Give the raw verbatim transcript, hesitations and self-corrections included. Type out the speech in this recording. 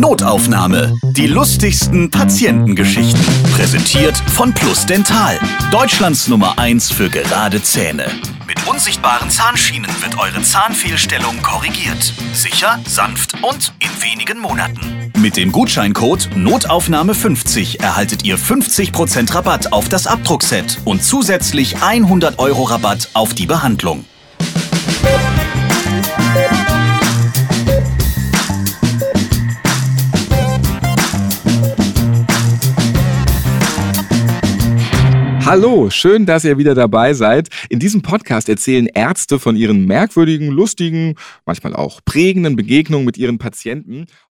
Notaufnahme. Die lustigsten Patientengeschichten. Präsentiert von Plus Dental. Deutschlands Nummer eins für gerade Zähne. Mit unsichtbaren Zahnschienen wird eure Zahnfehlstellung korrigiert. Sicher, sanft und in wenigen Monaten. Mit dem Gutscheincode Notaufnahme fünfzig erhaltet ihr fünfzig Prozent Rabatt auf das Abdruckset und zusätzlich hundert Euro Rabatt auf die Behandlung. Hallo, schön, dass ihr wieder dabei seid. In diesem Podcast erzählen Ärzte von ihren merkwürdigen, lustigen, manchmal auch prägenden Begegnungen mit ihren Patienten.